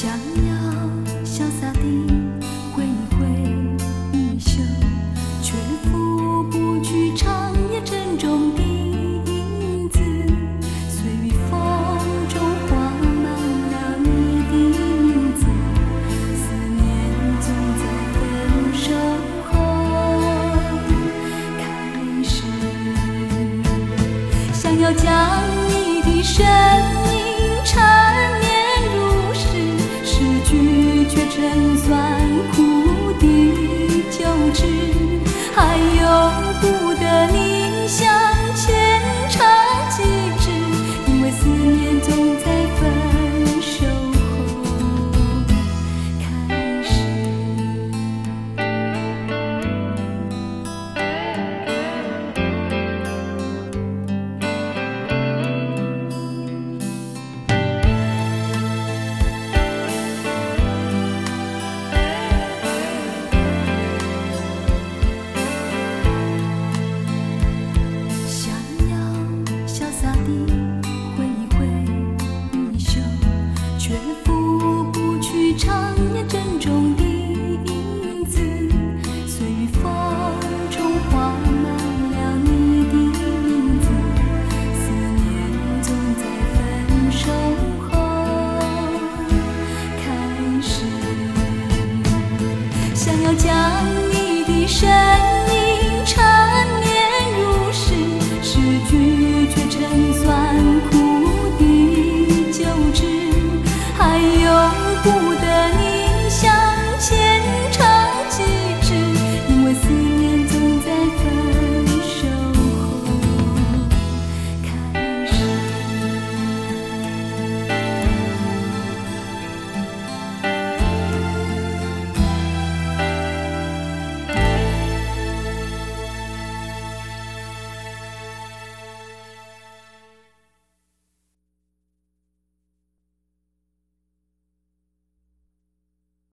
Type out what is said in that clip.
想要潇洒地挥一挥衣袖，却拂不去长夜沉重的影子。随雨风中画满了你的名字，思念总在分手后开始。想要将你的身影缠绵入室，失去却成酸苦的纠缠，还由不得你向前长几指，因为思念总在分手后开始。却拂不去长夜珍重的影子，随雨风中画满了你的名字，思念总在分手后开始。想要将你的身影缠绵入室，失去却成酸苦的纠缠，还有不